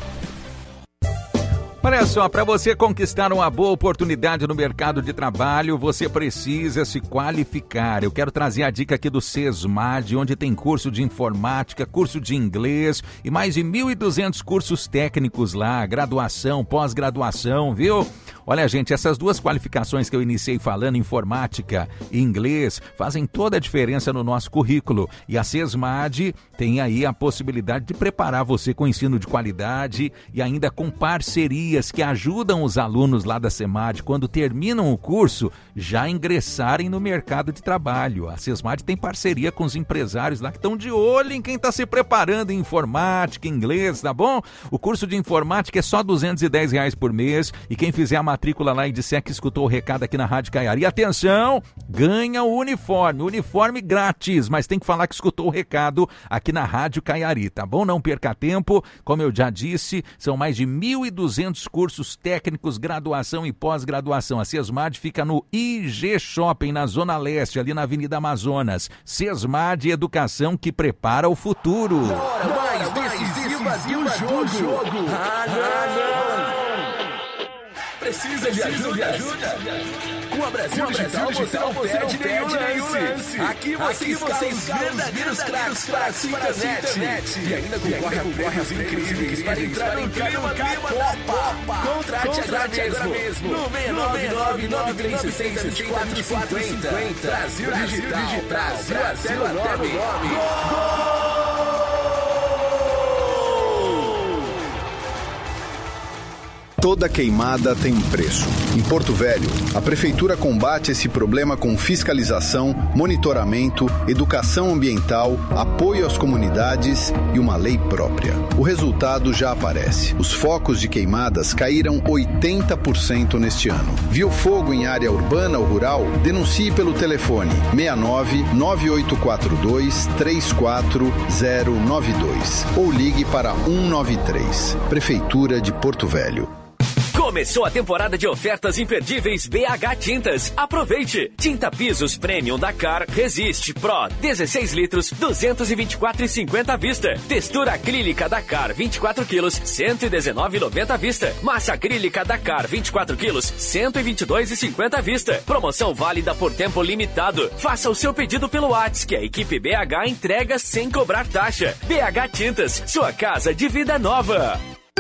Olha só, para você conquistar uma boa oportunidade no mercado de trabalho, você precisa se qualificar. Eu quero trazer a dica aqui do SESMAD, onde tem curso de informática, curso de inglês e mais de 1.200 cursos técnicos lá, graduação, pós-graduação, viu? Olha, gente, essas duas qualificações que eu iniciei falando, informática e inglês, fazem toda a diferença no nosso currículo. E a SESMAD tem aí a possibilidade de preparar você com ensino de qualidade e ainda com parcerias que ajudam os alunos lá da SESMAD, quando terminam o curso, já ingressarem no mercado de trabalho. A SESMAD tem parceria com os empresários lá que estão de olho em quem está se preparando em informática, inglês, tá bom? O curso de informática é só R$210 por mês e quem fizer a matrícula lá e disser que escutou o recado aqui na Rádio Caiari, atenção, ganha o uniforme grátis, mas tem que falar que escutou o recado aqui na Rádio Caiari, tá bom? Não perca tempo, como eu já disse, são mais de 1.200 cursos técnicos, graduação e pós-graduação. A SESMAD fica no IG Shopping, na Zona Leste, ali na Avenida Amazonas. SESMAD, educação que prepara o futuro. Mais decisiva do jogo. Precisa de ajuda? Com a Brasil Digital você não perde nenhum lance. Aqui você escala os verdadeiros craques para a sua internet. E ainda concorre a prêmios incríveis para entrar no clima Copa. Contrate agora mesmo. No 699-9360-2450. Brasil Digital. Brasil até o nome. Toda queimada tem um preço. Em Porto Velho, a Prefeitura combate esse problema com fiscalização, monitoramento, educação ambiental, apoio às comunidades e uma lei própria. O resultado já aparece. Os focos de queimadas caíram 80% neste ano. Viu fogo em área urbana ou rural? Denuncie pelo telefone 69-9842-34092 ou ligue para 193. Prefeitura de Porto Velho. Começou a temporada de ofertas imperdíveis BH Tintas. Aproveite! Tinta Pisos Premium da Car Resiste Pro 16 litros, 224,50 à vista. Textura acrílica da Car 24 quilos, 119,90 à vista. Massa acrílica da Car 24 quilos, 122,50 à vista. Promoção válida por tempo limitado. Faça o seu pedido pelo WhatsApp, que a equipe BH entrega sem cobrar taxa. BH Tintas, sua casa de vida nova.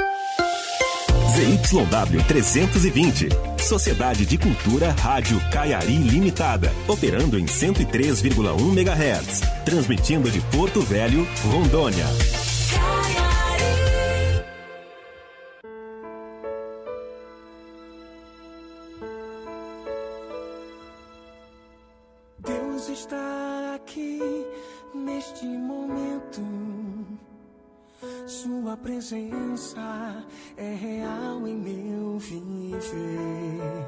ZYW 320, Sociedade de Cultura Rádio Caiari Limitada, operando em 103,1 MHz, transmitindo de Porto Velho, Rondônia. Deus está aqui neste momento. Sua presença é real em meu viver.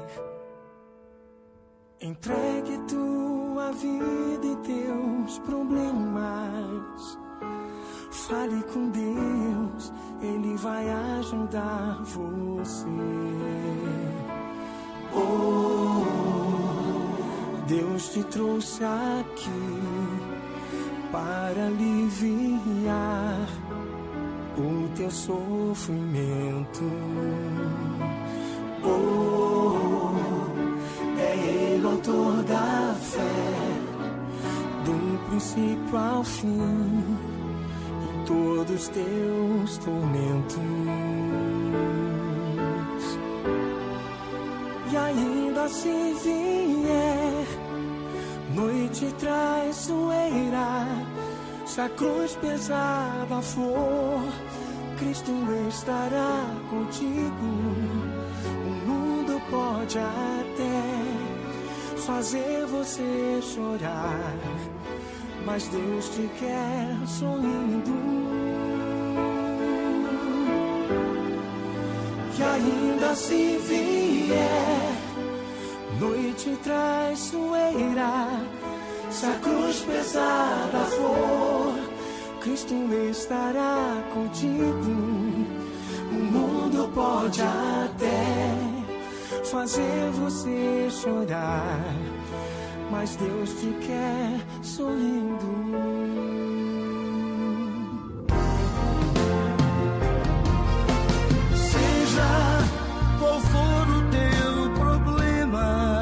Entregue tua vida e teus problemas. Fale com Deus, Ele vai ajudar você. Oh, Deus te trouxe aqui para aliviar o teu sofrimento. Oh, é Ele o autor da fé, do princípio ao fim, em todos os teus tormentos. E ainda se vier noite traiçoeira, se a cruz pesada for, Cristo estará contigo. O mundo pode até fazer você chorar, mas Deus te quer sorrindo. E ainda se vier noite traiçoeira, se a cruz pesada for, Cristo estará contigo. O mundo pode até fazer você chorar, mas Deus te quer sorrindo. Seja qual for o teu problema,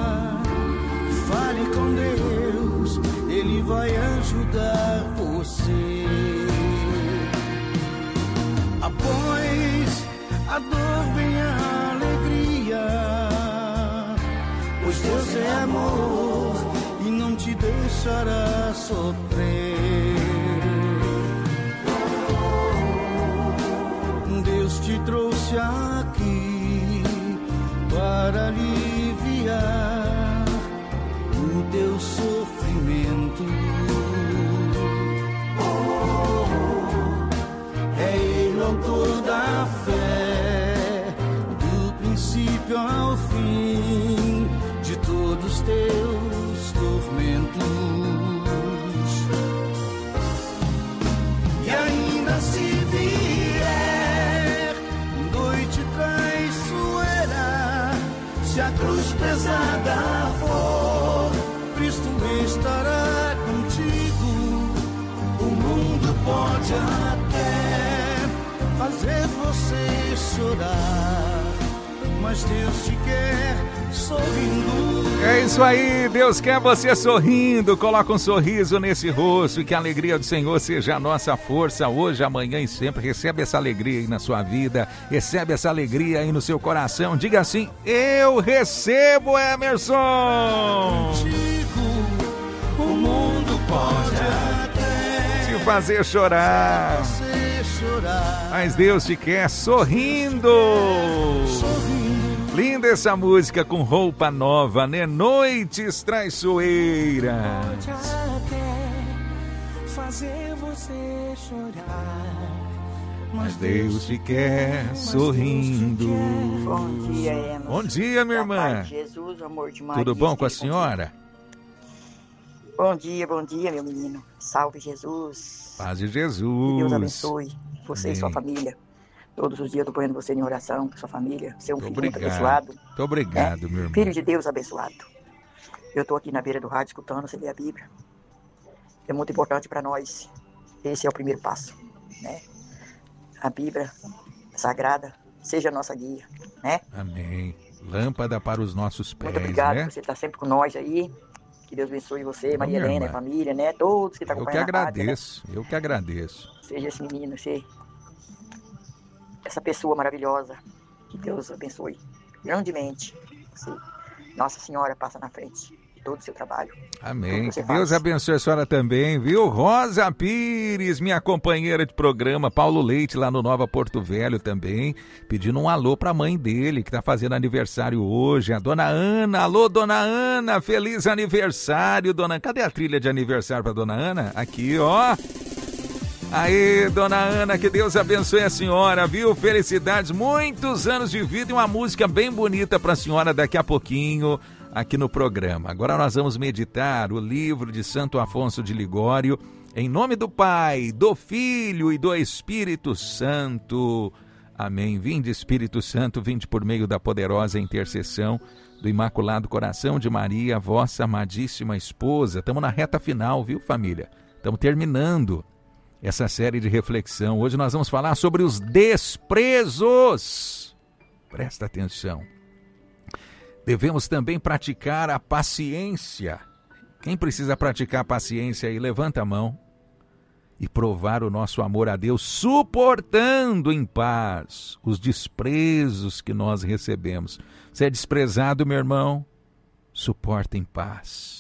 fale com Deus, Ele vai ajudar você. Após a dor vem a alegria, pois Deus é amor e não te deixará sofrer. Deus te trouxe aqui para aliviar o teu sofrimento. É Ele o autor da fé, do princípio ao fim, de todos os teus tormentos. E ainda se vier noite traiçoeira, se a cruz pesada for, Cristo estará contigo. O mundo pode até fazer você chorar, mas Deus te quer sorrindo. É isso aí, Deus quer você sorrindo. Coloca um sorriso nesse rosto e que a alegria do Senhor seja a nossa força hoje, amanhã e sempre. Recebe essa alegria aí na sua vida, recebe essa alegria aí no seu coração. Diga assim: eu recebo, Emerson. O mundo pode até te fazer chorar, mas Deus te quer sorrindo. Linda essa música com roupa nova, né? Noites traiçoeiras. Pode até fazer você chorar, mas Deus te quer sorrindo. Bom dia, Emerson. Bom dia, minha irmã. Jesus, amor de Maria. Tudo bom com a senhora? Bom dia, meu menino. Salve Jesus. Paz de Jesus. Que Deus abençoe você Amém. E sua família. Todos os dias eu tô ponhando você em oração, com sua família. Você é um filho muito abençoado. Muito obrigado, meu irmão. Filho de Deus abençoado. Eu tô aqui na beira do rádio escutando você ler a Bíblia. É muito importante para nós. Esse é o primeiro passo, né? A Bíblia Sagrada seja a nossa guia, né? Amém. Lâmpada para os nossos pés, muito obrigado, né? por você estar sempre com nós aí. Que Deus abençoe você, Maria Helena, a família, né? Todos que estão acompanhando a rádio, né? Eu que agradeço. Seja esse menino, essa pessoa maravilhosa. Que Deus abençoe grandemente. Você, Nossa Senhora passa na frente de todo o seu trabalho. Amém. Que Deus abençoe a senhora também, viu? Rosa Pires, minha companheira de programa, Paulo Leite, lá no Nova Porto Velho também, pedindo um alô pra mãe dele, que tá fazendo aniversário hoje, a dona Ana. Alô, dona Ana, feliz aniversário, dona... Cadê a trilha de aniversário pra dona Ana? Aqui, ó. Aí, dona Ana, que Deus abençoe a senhora, viu? Felicidades, muitos anos de vida e uma música bem bonita pra senhora daqui a pouquinho aqui no programa. Agora nós vamos meditar o livro de Santo Afonso de Ligório, em nome do Pai, do Filho e do Espírito Santo. Amém. Vinde, Espírito Santo, vinde por meio da poderosa intercessão do Imaculado Coração de Maria, vossa amadíssima esposa. Estamos na reta final, viu, família? Estamos terminando essa série de reflexão. Hoje nós vamos falar sobre os desprezos. Presta atenção. Devemos também praticar a paciência. Quem precisa praticar a paciência aí, levanta a mão. E provar o nosso amor a Deus, suportando em paz os desprezos que nós recebemos. Você é desprezado, meu irmão? Suporta em paz.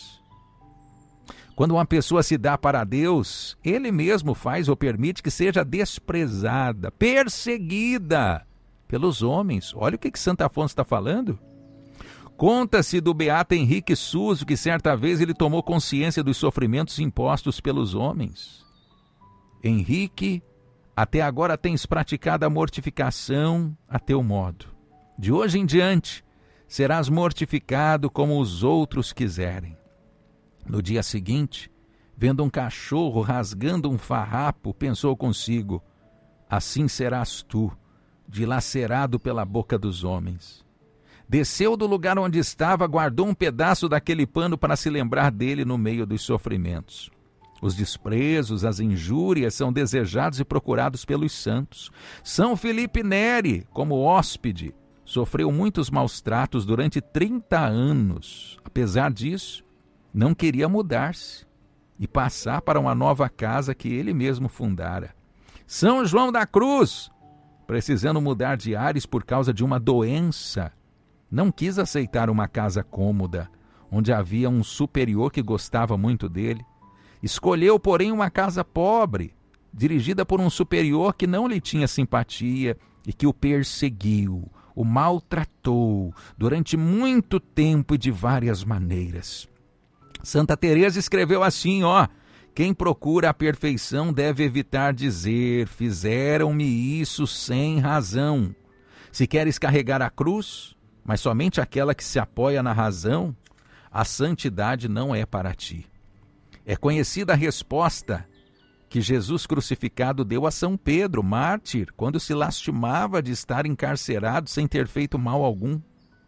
Quando uma pessoa se dá para Deus, Ele mesmo faz ou permite que seja desprezada, perseguida pelos homens. Olha o que Santo Afonso está falando. Conta-se do beato Henrique Suso que certa vez ele tomou consciência dos sofrimentos impostos pelos homens. Henrique, até agora tens praticado a mortificação a teu modo. De hoje em diante, serás mortificado como os outros quiserem. No dia seguinte, vendo um cachorro rasgando um farrapo, pensou consigo, assim serás tu, dilacerado pela boca dos homens. Desceu do lugar onde estava, guardou um pedaço daquele pano para se lembrar dele no meio dos sofrimentos. Os desprezos, as injúrias são desejados e procurados pelos santos. São Felipe Neri, como hóspede, sofreu muitos maus tratos durante 30 anos. Apesar disso, não queria mudar-se e passar para uma nova casa que ele mesmo fundara. São João da Cruz, precisando mudar de ares por causa de uma doença, não quis aceitar uma casa cômoda, onde havia um superior que gostava muito dele. Escolheu, porém, uma casa pobre, dirigida por um superior que não lhe tinha simpatia e que o perseguiu, o maltratou durante muito tempo e de várias maneiras. Santa Teresa escreveu assim, ó: quem procura a perfeição deve evitar dizer, fizeram-me isso sem razão. Se queres carregar a cruz, mas somente aquela que se apoia na razão, a santidade não é para ti. É conhecida a resposta que Jesus crucificado deu a São Pedro, mártir, quando se lastimava de estar encarcerado sem ter feito mal algum.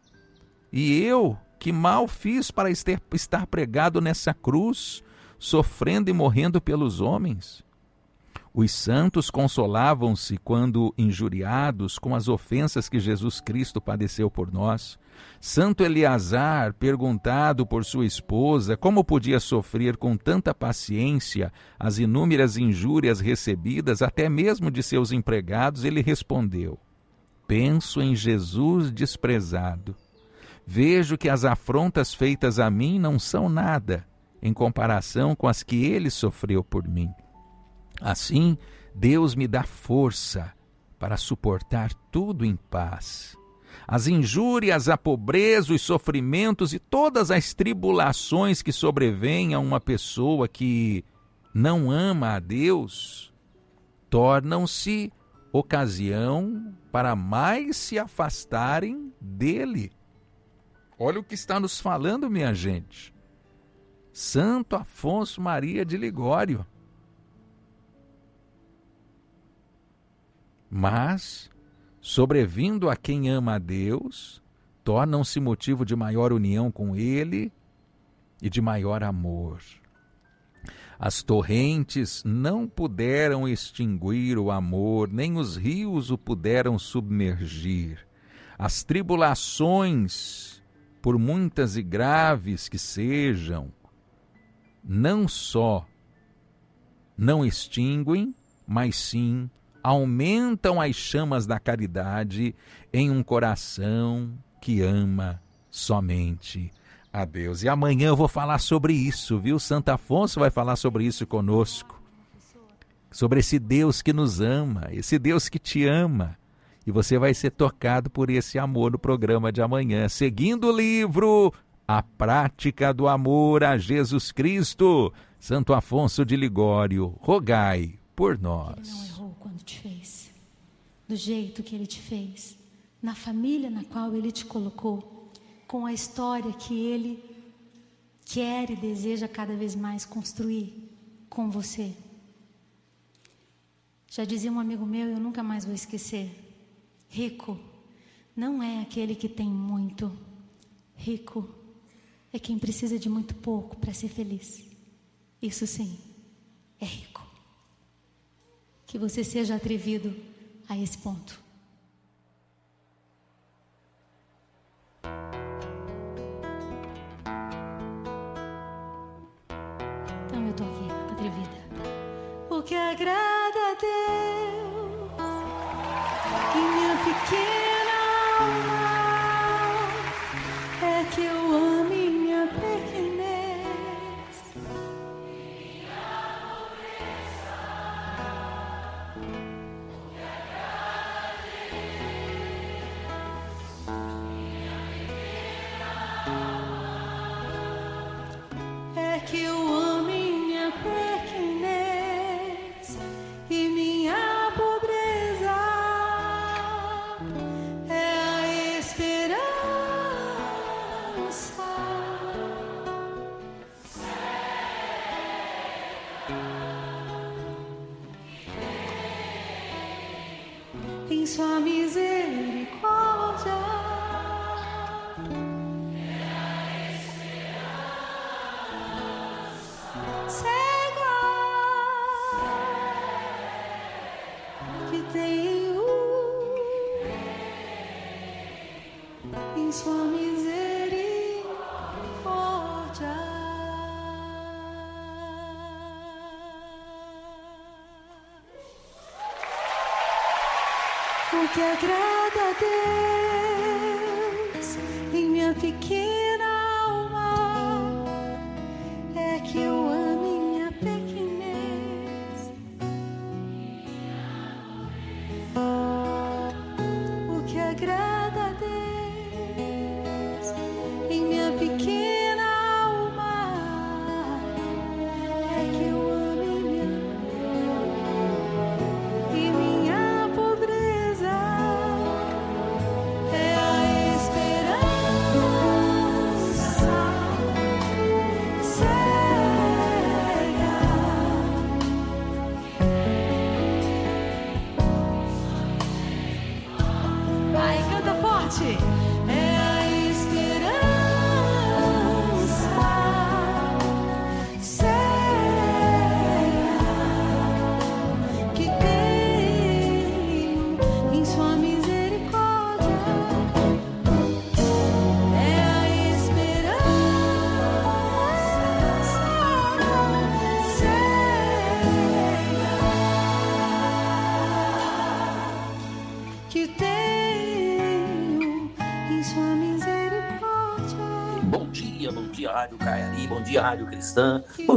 E eu, que mal fiz para estar pregado nessa cruz, sofrendo e morrendo pelos homens? Os santos consolavam-se quando injuriados com as ofensas que Jesus Cristo padeceu por nós. Santo Eleazar, perguntado por sua esposa como podia sofrer com tanta paciência as inúmeras injúrias recebidas, até mesmo de seus empregados, ele respondeu: penso em Jesus desprezado. Vejo que as afrontas feitas a mim não são nada em comparação com as que ele sofreu por mim. Assim, Deus me dá força para suportar tudo em paz. As injúrias, a pobreza, os sofrimentos e todas as tribulações que sobrevêm a uma pessoa que não ama a Deus, tornam-se ocasião para mais se afastarem dele. Olha o que está nos falando, minha gente. Santo Afonso Maria de Ligório. Mas sobrevindo a quem ama a Deus, tornam-se motivo de maior união com Ele e de maior amor. As torrentes não puderam extinguir o amor, nem os rios o puderam submergir. As tribulações, por muitas e graves que sejam, não só não extinguem, mas sim aumentam as chamas da caridade em um coração que ama somente a Deus. E amanhã eu vou falar sobre isso, viu? Santo Afonso vai falar sobre isso conosco, sobre esse Deus que nos ama, esse Deus que te ama. E você vai ser tocado por esse amor no programa de amanhã, seguindo o livro A Prática do Amor a Jesus Cristo. Santo Afonso de Ligório, rogai por nós. Ele não errou quando te fez, do jeito que Ele te fez, na família na qual Ele te colocou, com a história que Ele quer e deseja cada vez mais construir com você. Já dizia um amigo meu, eu nunca mais vou esquecer: rico não é aquele que tem muito, rico é quem precisa de muito pouco para ser feliz. Isso sim, é rico. Que você seja atrevido a esse ponto. Então eu tô aqui, atrevida. O que agrada a Deus em minha pequena alma é que eu ame minha pequenez. É que eu ame minha pequenez e minha pobreza é a esperança. Em sua misericórdia cega que tenho em sua misericórdia. O que agrada a Deus em minha pequena alma é que eu ame minha pequenez. O que agrada a Deus em minha pequena alma é que eu ame minha pobreza é a esperança cega. Vai, canta forte. É a esperança cega que tenho em sua misericórdia. É a esperança cega que tenho em sua misericórdia. Bom dia, Rádio Caiari, bom dia, Rádio Cristã.